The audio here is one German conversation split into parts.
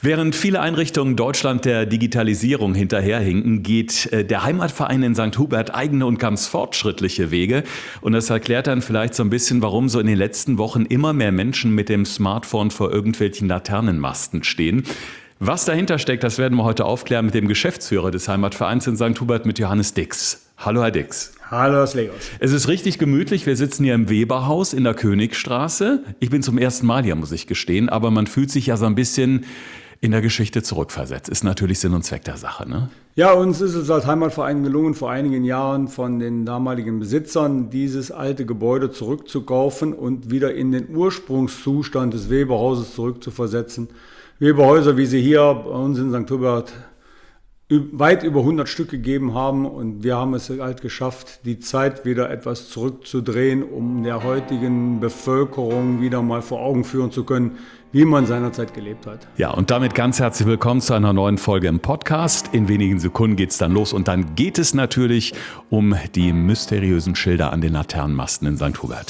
Während viele Einrichtungen Deutschland der Digitalisierung hinterherhinken, geht der Heimatverein in St. Hubert eigene und ganz fortschrittliche Wege. Und das erklärt dann vielleicht so ein bisschen, warum so in den letzten Wochen immer mehr Menschen mit dem Smartphone vor irgendwelchen Laternenmasten stehen. Was dahinter steckt, das werden wir heute aufklären mit dem Geschäftsführer des Heimatvereins in St. Hubert, mit Johannes Dix. Hallo, Herr Dix. Hallo, Herr Slegos. Es ist richtig gemütlich. Wir sitzen hier im Weberhaus in der Königstraße. Ich bin zum ersten Mal hier, muss ich gestehen, aber man fühlt sich ja so ein bisschen in der Geschichte zurückversetzt. Ist natürlich Sinn und Zweck der Sache, ne? Ja, uns ist es als Heimatverein gelungen, vor einigen Jahren von den damaligen Besitzern dieses alte Gebäude zurückzukaufen und wieder in den Ursprungszustand des Weberhauses zurückzuversetzen. Weberhäuser, wie sie hier bei uns in St. Hubert weit über 100 Stück gegeben haben, und wir haben es halt geschafft, die Zeit wieder etwas zurückzudrehen, um der heutigen Bevölkerung wieder mal vor Augen führen zu können, wie man seinerzeit gelebt hat. Ja, und damit ganz herzlich willkommen zu einer neuen Folge im Podcast. In wenigen Sekunden geht's dann los und dann geht es natürlich um die mysteriösen Schilder an den Laternenmasten in St. Hubert.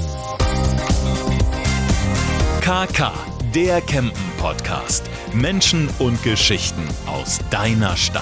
KK, der Campen-Podcast. Menschen und Geschichten aus deiner Stadt.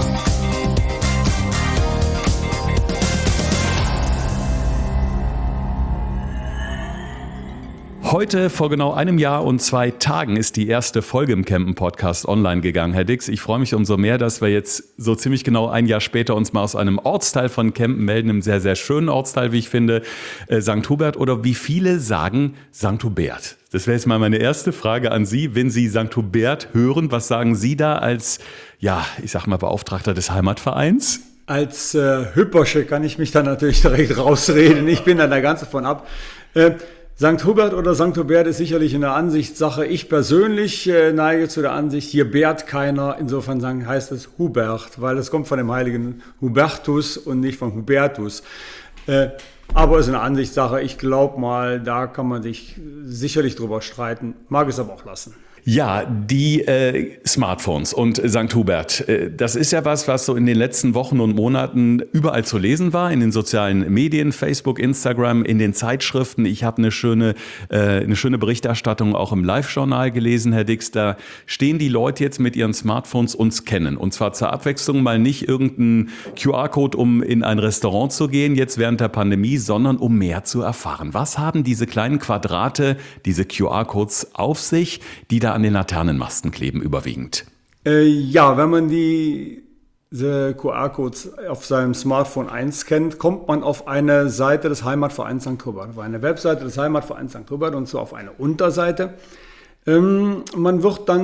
Heute, vor genau einem Jahr und 2 Tagen, ist die erste Folge im Campen-Podcast online gegangen. Herr Dix, ich freue mich umso mehr, dass wir jetzt so ziemlich genau ein Jahr später uns mal aus einem Ortsteil von Campen melden, einem sehr, sehr schönen Ortsteil, wie ich finde, St. Hubert, oder wie viele sagen St. Hubert. Das wäre jetzt mal meine erste Frage an Sie. Wenn Sie St. Hubert hören, was sagen Sie da als, ja, ich sag mal, Beauftragter des Heimatvereins? Als Hüppersche kann ich mich da natürlich direkt rausreden. Ich bin da ganz davon ab. St. Hubert oder St. Hubert ist sicherlich eine Ansichtssache. Ich persönlich neige zu der Ansicht, hier bärt keiner. Insofern heißt es Hubert, weil es kommt von dem heiligen Hubertus und nicht von Hubertus. Aber es ist eine Ansichtssache. Ich glaube mal, da kann man sich sicherlich drüber streiten. Mag es aber auch lassen. Ja, die Smartphones und St. Hubert, das ist ja was so in den letzten Wochen und Monaten überall zu lesen war, in den sozialen Medien, Facebook, Instagram, in den Zeitschriften. Ich habe eine schöne Berichterstattung auch im Live-Journal gelesen, Herr Dix. Da stehen die Leute jetzt mit ihren Smartphones und scannen. Und zwar zur Abwechslung mal nicht irgendein QR-Code, um in ein Restaurant zu gehen, jetzt während der Pandemie, sondern um mehr zu erfahren. Was haben diese kleinen Quadrate, diese QR-Codes auf sich, die da an den Laternenmasten kleben, überwiegend? Ja, wenn man diese QR-Codes auf seinem Smartphone einscannt, kommt man auf eine Seite des Heimatvereins St. Hubert, auf eine Webseite des Heimatvereins St. Hubert, und so auf eine Unterseite. Man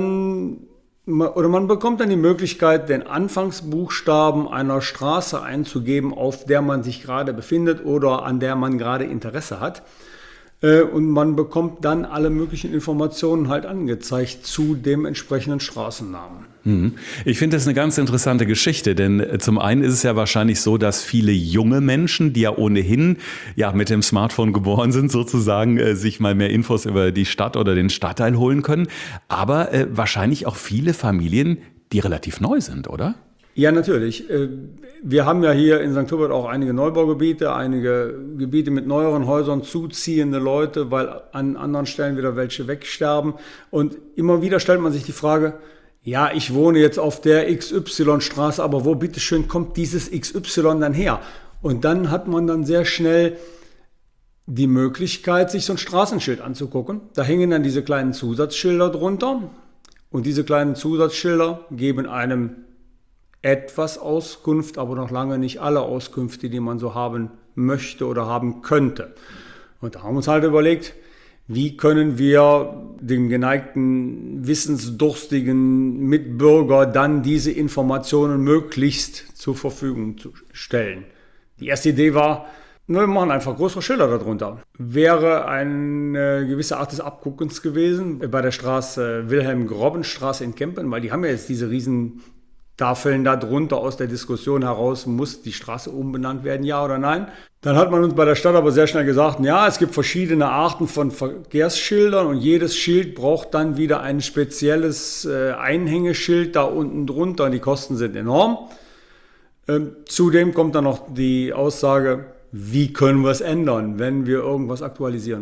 bekommt dann die Möglichkeit, den Anfangsbuchstaben einer Straße einzugeben, auf der man sich gerade befindet oder an der man gerade Interesse hat. Und man bekommt dann alle möglichen Informationen halt angezeigt zu dem entsprechenden Straßennamen. Ich finde das eine ganz interessante Geschichte, denn zum einen ist es ja wahrscheinlich so, dass viele junge Menschen, die ja ohnehin mit dem Smartphone geboren sind, sozusagen sich mal mehr Infos über die Stadt oder den Stadtteil holen können, aber wahrscheinlich auch viele Familien, die relativ neu sind, oder? Ja, natürlich. Wir haben ja hier in St. Hubert auch einige Neubaugebiete, einige Gebiete mit neueren Häusern, zuziehende Leute, weil an anderen Stellen wieder welche wegsterben. Und immer wieder stellt man sich die Frage, ja, ich wohne jetzt auf der XY-Straße, aber wo bitteschön kommt dieses XY dann her? Und dann hat man dann sehr schnell die Möglichkeit, sich so ein Straßenschild anzugucken. Da hängen dann diese kleinen Zusatzschilder drunter. Und diese kleinen Zusatzschilder geben einem etwas Auskunft, aber noch lange nicht alle Auskünfte, die man so haben möchte oder haben könnte. Und da haben wir uns halt überlegt, wie können wir dem geneigten, wissensdurstigen Mitbürger dann diese Informationen möglichst zur Verfügung stellen. Die erste Idee war, wir machen einfach größere Schilder darunter. Wäre eine gewisse Art des Abguckens gewesen bei der Straße Wilhelm-Grobben-Straße in Kempen, weil die haben ja jetzt diese riesen Tafeln da drunter. Aus der Diskussion heraus, muss die Straße umbenannt werden, ja oder nein? Dann hat man uns bei der Stadt aber sehr schnell gesagt, ja, es gibt verschiedene Arten von Verkehrsschildern und jedes Schild braucht dann wieder ein spezielles Einhängeschild da unten drunter und die Kosten sind enorm. Zudem kommt dann noch die Aussage, wie können wir es ändern, wenn wir irgendwas aktualisieren wollen?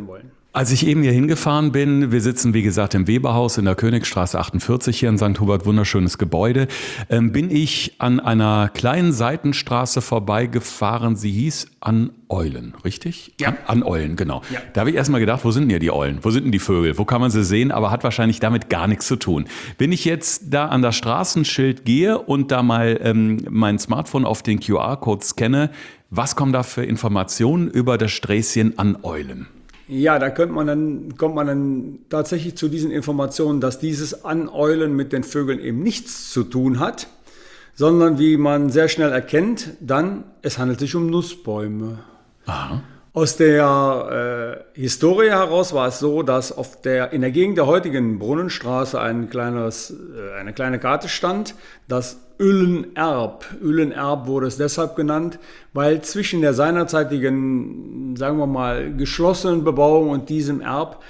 Als ich eben hier hingefahren bin, wir sitzen wie gesagt im Weberhaus in der Königstraße 48 hier in St. Hubert, wunderschönes Gebäude, bin ich an einer kleinen Seitenstraße vorbeigefahren, sie hieß An Eulen, richtig? Ja. An Eulen, genau. Ja. Da habe ich erstmal gedacht, wo sind denn hier die Eulen? Wo sind denn die Vögel? Wo kann man sie sehen? Aber hat wahrscheinlich damit gar nichts zu tun. Wenn ich jetzt da an das Straßenschild gehe und da mal mein Smartphone auf den QR-Code scanne, was kommen da für Informationen über das Sträßchen An Eulen? Ja, da kommt man dann tatsächlich zu diesen Informationen, dass dieses Aneulen mit den Vögeln eben nichts zu tun hat, sondern wie man sehr schnell erkennt, dann, es handelt sich um Nussbäume. Aha. Aus der Historie heraus war es so, dass in der Gegend der heutigen Brunnenstraße eine kleine Karte stand, das Üllenerb. Üllenerb wurde es deshalb genannt, weil zwischen der seinerzeitigen, sagen wir mal, geschlossenen Bebauung und diesem Erb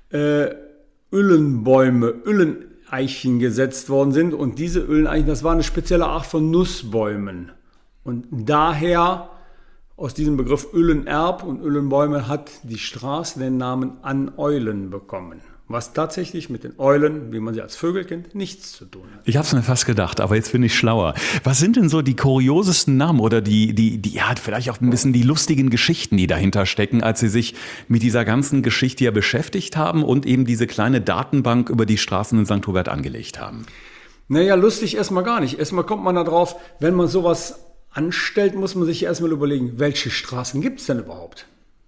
Üllenbäume, Ülleneichen gesetzt worden sind. Und diese Ülleneichen, das war eine spezielle Art von Nussbäumen. Und daher, aus diesem Begriff Üllenerb und Üllenbäume, hat die Straße den Namen An Eulen bekommen. Was tatsächlich mit den Eulen, wie man sie als Vögel kennt, nichts zu tun hat. Ich habe es mir fast gedacht, aber jetzt bin ich schlauer. Was sind denn so die kuriosesten Namen oder die vielleicht auch ein bisschen die lustigen Geschichten, die dahinter stecken, als Sie sich mit dieser ganzen Geschichte ja beschäftigt haben und eben diese kleine Datenbank über die Straßen in St. Hubert angelegt haben? Naja, lustig erstmal gar nicht. Erstmal kommt man da drauf, wenn man sowas anstellt, muss man sich erstmal überlegen, welche Straßen gibt es denn überhaupt?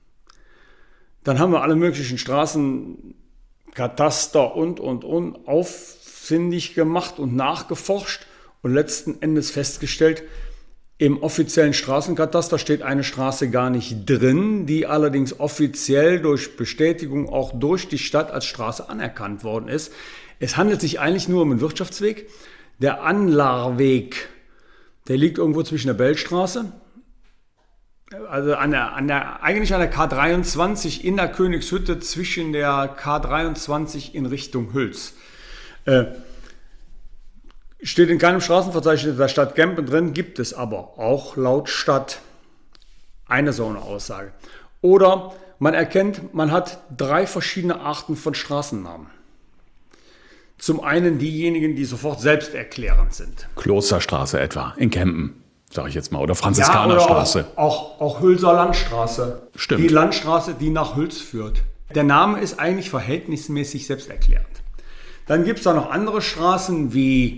Dann haben wir alle möglichen Straßen, Kataster und auffindig gemacht und nachgeforscht und letzten Endes festgestellt, im offiziellen Straßenkataster steht eine Straße gar nicht drin, die allerdings offiziell durch Bestätigung auch durch die Stadt als Straße anerkannt worden ist. Es handelt sich eigentlich nur um einen Wirtschaftsweg. Der Anlarweg, der liegt irgendwo zwischen der Bellstraße, also eigentlich an der K23 in der Königshütte zwischen der K23 in Richtung Hüls. Steht in keinem Straßenverzeichnis der Stadt Kempen drin, gibt es aber auch laut Stadt eine so eine Aussage. Oder man hat 3 verschiedene Arten von Straßennamen. Zum einen diejenigen, die sofort selbsterklärend sind. Klosterstraße etwa, in Kempen, sage ich jetzt mal, oder Franziskanerstraße. Ja, auch Hülser Landstraße. Stimmt. Die Landstraße, die nach Hüls führt. Der Name ist eigentlich verhältnismäßig selbsterklärend. Dann gibt es da noch andere Straßen wie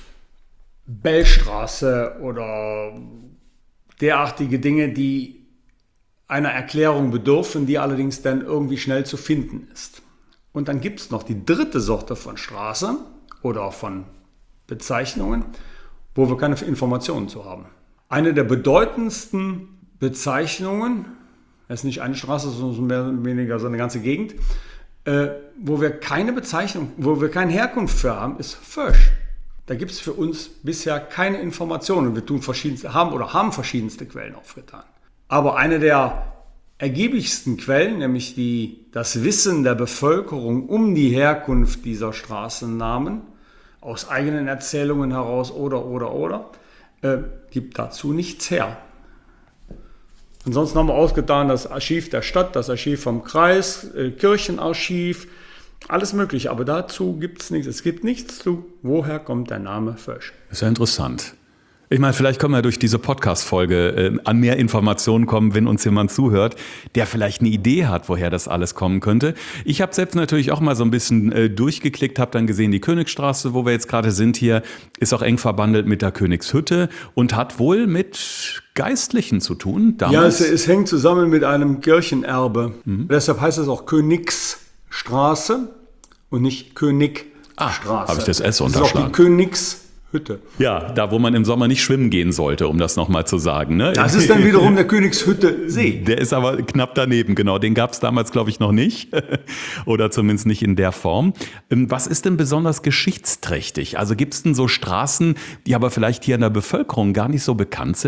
Bellstraße oder derartige Dinge, die einer Erklärung bedürfen, die allerdings dann irgendwie schnell zu finden ist. Und dann gibt es noch die dritte Sorte von Straße oder von Bezeichnungen, wo wir keine Informationen zu haben. Eine der bedeutendsten Bezeichnungen, das ist nicht eine Straße, sondern mehr oder weniger so eine ganze Gegend, wo wir keine Bezeichnung, wo wir keine Herkunft für haben, ist Vösch. Da gibt es für uns bisher keine Informationen. Wir haben verschiedenste Quellen aufgetan. Aber eine der ergiebigsten Quellen, nämlich das Wissen der Bevölkerung um die Herkunft dieser Straßennamen, aus eigenen Erzählungen heraus oder, gibt dazu nichts her. Ansonsten haben wir ausgetan das Archiv der Stadt, das Archiv vom Kreis, Kirchenarchiv, alles mögliche, aber dazu gibt es nichts. Es gibt nichts zu, woher kommt der Name Vösch. Das ist ja interessant. Ich meine, vielleicht können wir durch diese Podcast-Folge an mehr Informationen kommen, wenn uns jemand zuhört, der vielleicht eine Idee hat, woher das alles kommen könnte. Ich habe selbst natürlich auch mal so ein bisschen durchgeklickt, habe dann gesehen, die Königstraße, wo wir jetzt gerade sind hier, ist auch eng verbandelt mit der Königshütte und hat wohl mit Geistlichen zu tun. Damals. Ja, es hängt zusammen mit einem Kirchenerbe. Deshalb heißt es auch Königsstraße und nicht Königstraße. Habe ich das S unterschlagen. Das ist auch die Königshütte. Ja, da wo man im Sommer nicht schwimmen gehen sollte, um das nochmal zu sagen. Ne? Das ist dann wiederum der Königshütte See. Der ist aber knapp daneben, genau. Den gab es damals, glaube ich, noch nicht. Oder zumindest nicht in der Form. Was ist denn besonders geschichtsträchtig? Also gibt es denn so Straßen, die aber vielleicht hier in der Bevölkerung gar nicht so bekannt sind?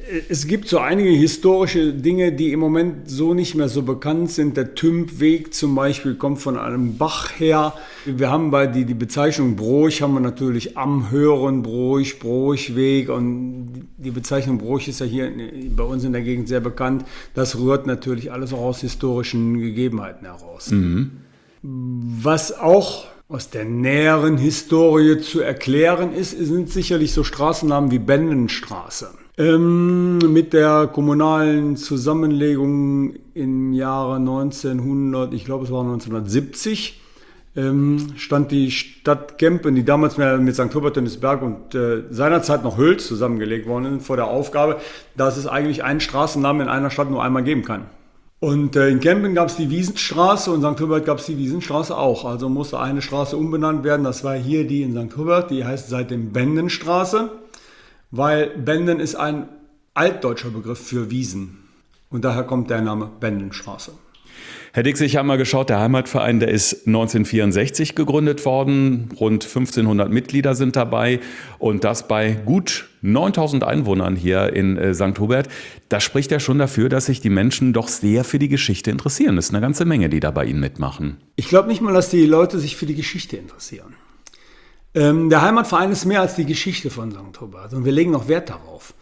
Es gibt so einige historische Dinge, die im Moment so nicht mehr so bekannt sind. Der Tümpweg zum Beispiel kommt von einem Bach her. Wir haben bei die Bezeichnung Broich haben wir natürlich am Hören Broich, Broichweg, und die Bezeichnung Broich ist ja hier bei uns in der Gegend sehr bekannt. Das rührt natürlich alles auch aus historischen Gegebenheiten heraus. Mhm. Was auch aus der näheren Historie zu erklären ist, sind sicherlich so Straßennamen wie Bendenstraße. Mit der kommunalen Zusammenlegung im Jahre 1900, ich glaube es war 1970, stand die Stadt Kempen, die damals mit St. Hubert-Tönisberg und seinerzeit noch Hülz zusammengelegt worden ist, vor der Aufgabe, dass es eigentlich einen Straßennamen in einer Stadt nur einmal geben kann. Und in Kempen gab es die Wiesenstraße und St. Hubert gab es die Wiesenstraße auch. Also musste eine Straße umbenannt werden. Das war hier die in St. Hubert, die heißt seitdem Bendenstraße, weil Benden ist ein altdeutscher Begriff für Wiesen. Und daher kommt der Name Bendenstraße. Herr Dix, ich habe mal geschaut, der Heimatverein, der ist 1964 gegründet worden. Rund 1500 Mitglieder sind dabei und das bei gut 9000 Einwohnern hier in St. Hubert. Das spricht ja schon dafür, dass sich die Menschen doch sehr für die Geschichte interessieren. Das ist eine ganze Menge, die da bei Ihnen mitmachen. Ich glaube nicht mal, dass die Leute sich für die Geschichte interessieren. Der Heimatverein ist mehr als die Geschichte von St. Hubert und wir legen noch Wert darauf.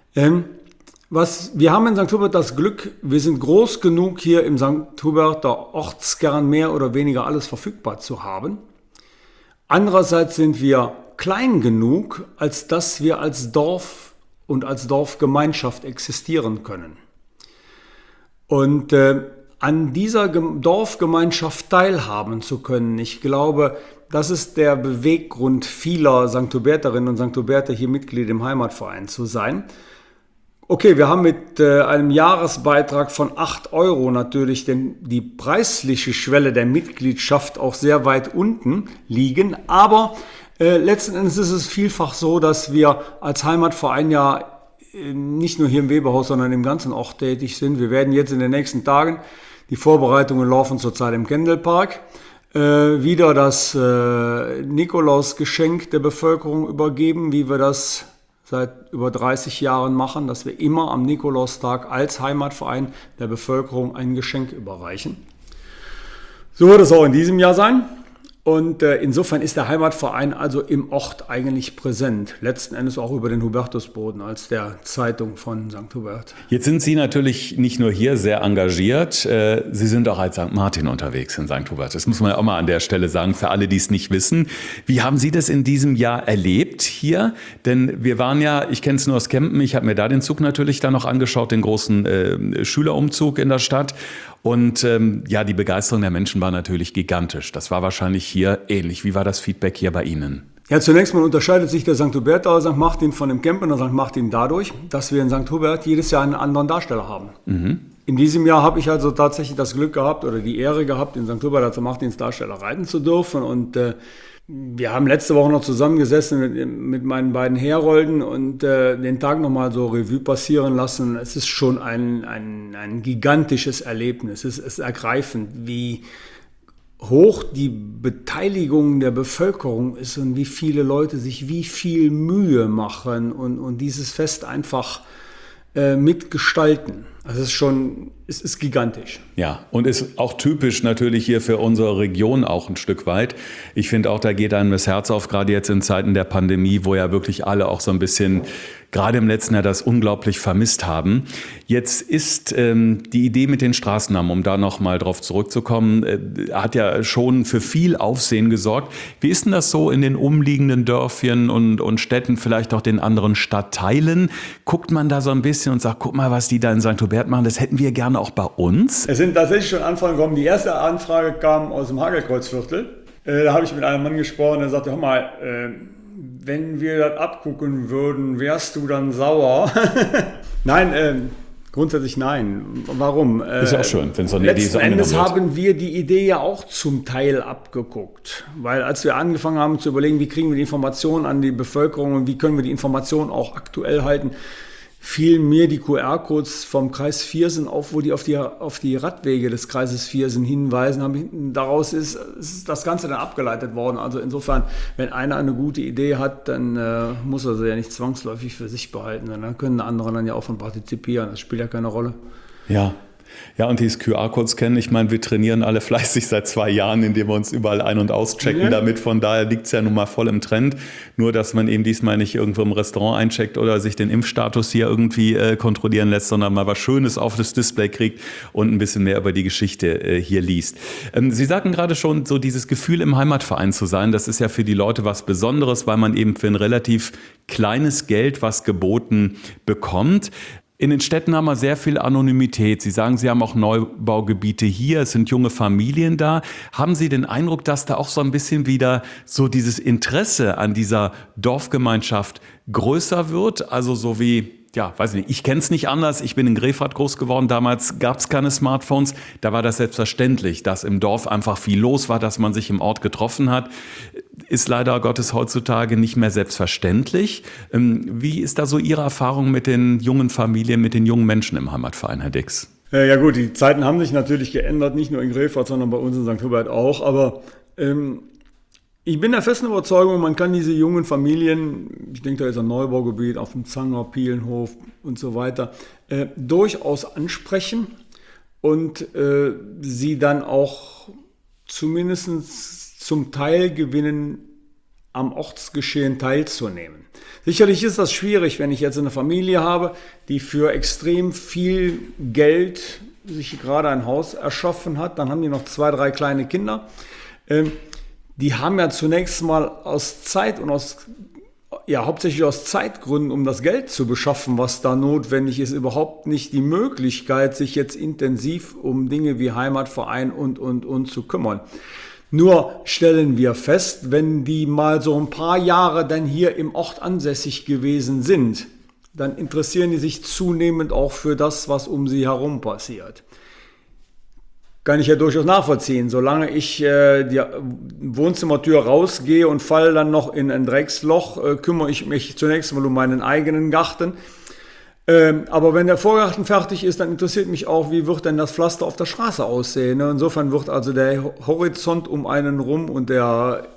Wir haben in St. Hubert das Glück, wir sind groß genug, hier im St. Huberter Ortskern mehr oder weniger alles verfügbar zu haben. Andererseits sind wir klein genug, als dass wir als Dorf und als Dorfgemeinschaft existieren können. Und an dieser Dorfgemeinschaft teilhaben zu können, ich glaube, das ist der Beweggrund vieler St. Huberterinnen und St. Huberter, hier Mitglied im Heimatverein zu sein. Okay, wir haben mit einem Jahresbeitrag von 8 € natürlich die preisliche Schwelle der Mitgliedschaft auch sehr weit unten liegen. Aber letzten Endes ist es vielfach so, dass wir als Heimatverein ja nicht nur hier im Weberhaus, sondern im ganzen Ort tätig sind. Wir werden jetzt in den nächsten Tagen, die Vorbereitungen laufen zurzeit im Kendelpark, wieder das Nikolausgeschenk der Bevölkerung übergeben, wie wir das seit über 30 Jahren machen, dass wir immer am Nikolaustag als Heimatverein der Bevölkerung ein Geschenk überreichen. So wird es auch in diesem Jahr sein. Und insofern ist der Heimatverein also im Ort eigentlich präsent. Letzten Endes auch über den Hubertusboden als der Zeitung von St. Hubert. Jetzt sind Sie natürlich nicht nur hier sehr engagiert, Sie sind auch als St. Martin unterwegs in St. Hubert. Das muss man ja auch mal an der Stelle sagen, für alle, die es nicht wissen. Wie haben Sie das in diesem Jahr erlebt hier? Denn wir waren ja, ich kenne es nur aus Kempen, ich habe mir da den Zug natürlich dann noch angeschaut, den großen Schülerumzug in der Stadt. Und die Begeisterung der Menschen war natürlich gigantisch. Das war wahrscheinlich hier ähnlich. Wie war das Feedback hier bei Ihnen? Ja, zunächst mal unterscheidet sich der St. Huberter St. Martin von dem Kempener St. Martin dadurch, dass wir in St. Hubert jedes Jahr einen anderen Darsteller haben. Mhm. In diesem Jahr habe ich also tatsächlich das Glück gehabt oder die Ehre gehabt, in St. Hubert als St. Martins Darsteller reiten zu dürfen. Und wir haben letzte Woche noch zusammengesessen mit meinen beiden Herolden und den Tag nochmal so Revue passieren lassen. Es ist schon ein gigantisches Erlebnis. Es ist ergreifend, wie hoch die Beteiligung der Bevölkerung ist und wie viele Leute sich wie viel Mühe machen und dieses Fest einfach mitgestalten. Also es ist gigantisch. Ja, und ist auch typisch natürlich hier für unsere Region auch ein Stück weit. Ich finde auch, da geht einem das Herz auf, gerade jetzt in Zeiten der Pandemie, wo ja wirklich alle auch so ein bisschen, gerade im letzten Jahr, das unglaublich vermisst haben. Jetzt ist die Idee mit den Straßennamen, um da nochmal drauf zurückzukommen, hat ja schon für viel Aufsehen gesorgt. Wie ist denn das so in den umliegenden Dörfchen und Städten, vielleicht auch den anderen Stadtteilen? Guckt man da so ein bisschen und sagt, guck mal, was die da in St. Hubert machen, das hätten wir gerne auch bei uns? Es sind tatsächlich schon Anfragen gekommen. Die erste Anfrage kam aus dem Hagelkreuzviertel. Da habe ich mit einem Mann gesprochen, der sagte, hör mal, wenn wir das abgucken würden, wärst du dann sauer? Nein, grundsätzlich nein. Warum? Ist ja auch schön, wenn so eine Idee so angenommen wird. Letzten Endes haben wir die Idee ja auch zum Teil abgeguckt. Weil als wir angefangen haben zu überlegen, wie kriegen wir die Informationen an die Bevölkerung und wie können wir die Informationen auch aktuell halten, fielen mir die QR-Codes vom Kreis Viersen auf, wo die auf die Radwege des Kreises Viersen hinweisen. Daraus ist das Ganze dann abgeleitet worden. Also insofern, wenn einer eine gute Idee hat, dann muss er sie ja nicht zwangsläufig für sich behalten. Dann können andere dann ja auch von partizipieren. Das spielt ja keine Rolle. Ja. Ja, und dieses QR-Code-Scannen, ich meine, wir trainieren alle fleißig seit 2 Jahren, indem wir uns überall ein- und auschecken damit. Von daher liegt es ja nun mal voll im Trend. Nur, dass man eben diesmal nicht irgendwo im Restaurant eincheckt oder sich den Impfstatus hier irgendwie kontrollieren lässt, sondern mal was Schönes auf das Display kriegt und ein bisschen mehr über die Geschichte hier liest. Sie sagten gerade schon, so dieses Gefühl, im Heimatverein zu sein, das ist ja für die Leute was Besonderes, weil man eben für ein relativ kleines Geld was geboten bekommt. In den Städten haben wir sehr viel Anonymität. Sie sagen, Sie haben auch Neubaugebiete hier, es sind junge Familien da. Haben Sie den Eindruck, dass da auch so ein bisschen wieder so dieses Interesse an dieser Dorfgemeinschaft größer wird? Also so wie, ja, weiß ich nicht, ich kenne es nicht anders. Ich bin in Grefrath groß geworden. Damals gab es keine Smartphones. Da war das selbstverständlich, dass im Dorf einfach viel los war, dass man sich im Ort getroffen hat. Ist leider Gottes heutzutage nicht mehr selbstverständlich. Wie ist da so Ihre Erfahrung mit den jungen Familien, mit den jungen Menschen im Heimatverein, Herr Dix? Ja gut, die Zeiten haben sich natürlich geändert, nicht nur in Grefrath, sondern bei uns in St. Hubert auch. Aber ich bin der festen Überzeugung, man kann diese jungen Familien, ich denke, da ist ein Neubaugebiet auf dem Zanger, Pielenhof und so weiter, durchaus ansprechen und sie dann auch zumindest zum Teil gewinnen, am Ortsgeschehen teilzunehmen. Sicherlich ist das schwierig, wenn ich jetzt eine Familie habe, die für extrem viel Geld sich gerade ein Haus erschaffen hat. Dann haben die noch 2, 3 kleine Kinder. Die haben ja zunächst mal aus Zeit und hauptsächlich aus Zeitgründen, um das Geld zu beschaffen, was da notwendig ist, überhaupt nicht die Möglichkeit, sich jetzt intensiv um Dinge wie Heimatverein und zu kümmern. Nur stellen wir fest, wenn die mal so ein paar Jahre dann hier im Ort ansässig gewesen sind, dann interessieren die sich zunehmend auch für das, was um sie herum passiert. Kann ich ja durchaus nachvollziehen. Solange ich die Wohnzimmertür rausgehe und falle dann noch in ein Drecksloch, kümmere ich mich zunächst mal um meinen eigenen Garten. Aber wenn der Vorgarten fertig ist, dann interessiert mich auch, wie wird denn das Pflaster auf der Straße aussehen. Insofern wird also der Horizont um einen rum und der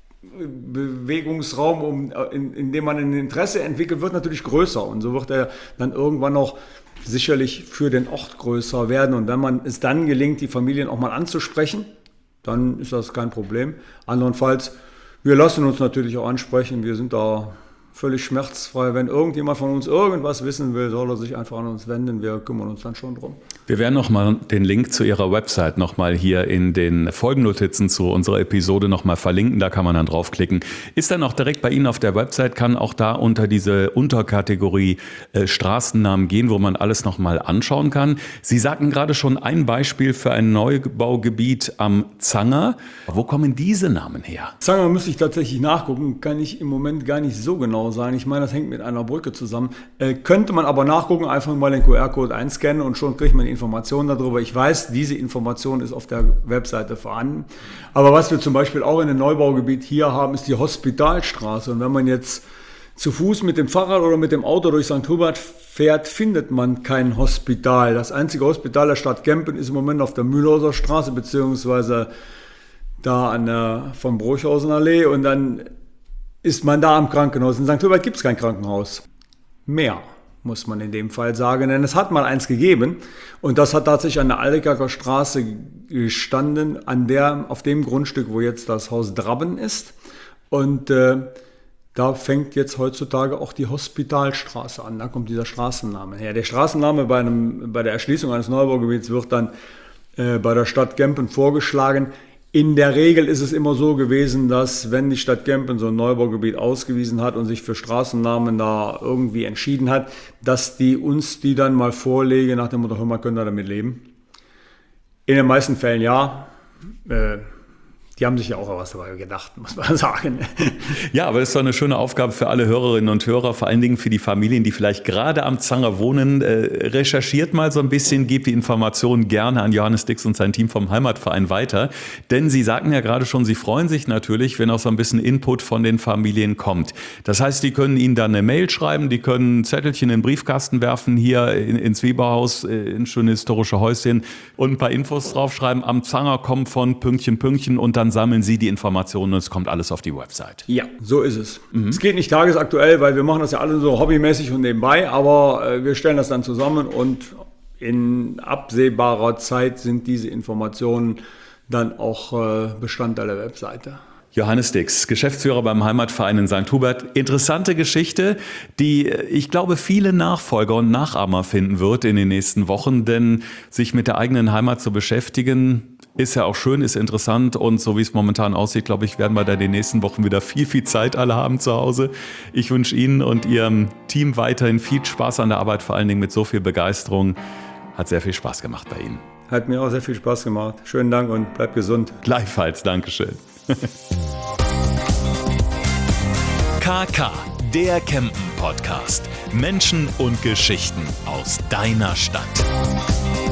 Bewegungsraum, in dem man ein Interesse entwickelt, wird natürlich größer. Und so wird er dann irgendwann noch sicherlich für den Ort größer werden. Und wenn man es dann gelingt, die Familien auch mal anzusprechen, dann ist das kein Problem. Andernfalls, wir lassen uns natürlich auch ansprechen. Wir sind da völlig schmerzfrei. Wenn irgendjemand von uns irgendwas wissen will, soll er sich einfach an uns wenden. Wir kümmern uns dann schon drum. Wir werden nochmal den Link zu Ihrer Website nochmal hier in den Folgennotizen zu unserer Episode nochmal verlinken. Da kann man dann draufklicken. Ist dann auch direkt bei Ihnen auf der Website, kann auch da unter diese Unterkategorie Straßennamen gehen, wo man alles nochmal anschauen kann. Sie sagten gerade schon ein Beispiel für ein Neubaugebiet am Zanger. Wo kommen diese Namen her? Zanger müsste ich tatsächlich nachgucken, kann ich im Moment gar nicht so genau sagen. Ich meine, das hängt mit einer Brücke zusammen. Könnte man aber nachgucken, einfach mal den QR-Code einscannen und schon kriegt man Informationen darüber. Ich weiß, diese Information ist auf der Webseite vorhanden. Aber was wir zum Beispiel auch in dem Neubaugebiet hier haben, ist die Hospitalstraße. Und wenn man jetzt zu Fuß mit dem Fahrrad oder mit dem Auto durch St. Hubert fährt, findet man kein Hospital. Das einzige Hospital der Stadt Kempen ist im Moment auf der Mühlhauser Straße, beziehungsweise da an der von Bruchhausen Allee, und dann ist man da am Krankenhaus. In St. Hubert gibt es kein Krankenhaus mehr, muss man in dem Fall sagen, denn es hat mal eins gegeben und das hat tatsächlich an der Aldekerker Straße gestanden, auf dem Grundstück, wo jetzt das Haus Drabben ist, und da fängt jetzt heutzutage auch die Hospitalstraße an, da kommt dieser Straßenname her. Der Straßenname bei der Erschließung eines Neubaugebiets wird dann bei der Stadt Kempen vorgeschlagen. In der Regel ist es immer so gewesen, dass wenn die Stadt Kempen so ein Neubaugebiet ausgewiesen hat und sich für Straßennamen da irgendwie entschieden hat, dass die uns die dann mal vorlegen nach dem Motto, hör mal, könnt ihr damit leben? In den meisten Fällen ja. Die haben sich ja auch was dabei gedacht, muss man sagen. Ja, aber das ist doch eine schöne Aufgabe für alle Hörerinnen und Hörer, vor allen Dingen für die Familien, die vielleicht gerade am Zanger wohnen. Recherchiert mal so ein bisschen, gebt die Informationen gerne an Johannes Dix und sein Team vom Heimatverein weiter. Denn Sie sagten ja gerade schon, Sie freuen sich natürlich, wenn auch so ein bisschen Input von den Familien kommt. Das heißt, die können Ihnen dann eine Mail schreiben, die können ein Zettelchen in den Briefkasten werfen, hier ins Weberhaus, ins schöne historische Häuschen und ein paar Infos draufschreiben. Am Zanger kommt von Pünktchen, Pünktchen und dann sammeln Sie die Informationen und es kommt alles auf die Website. Ja, so ist es. Es geht nicht tagesaktuell, weil wir machen das ja alle so hobbymäßig und nebenbei, aber wir stellen das dann zusammen und in absehbarer Zeit sind diese Informationen dann auch Bestandteil der Webseite. Johannes Dix, Geschäftsführer beim Heimatverein in St. Hubert. Interessante Geschichte, die ich glaube viele Nachfolger und Nachahmer finden wird in den nächsten Wochen, denn sich mit der eigenen Heimat zu beschäftigen, ist ja auch schön, ist interessant und so wie es momentan aussieht, glaube ich, werden wir da in den nächsten Wochen wieder viel Zeit alle haben zu Hause. Ich wünsche Ihnen und Ihrem Team weiterhin viel Spaß an der Arbeit, vor allen Dingen mit so viel Begeisterung. Hat sehr viel Spaß gemacht bei Ihnen. Hat mir auch sehr viel Spaß gemacht. Schönen Dank und bleibt gesund. Gleichfalls, Dankeschön. KK, der Kempen-Podcast. Menschen und Geschichten aus deiner Stadt.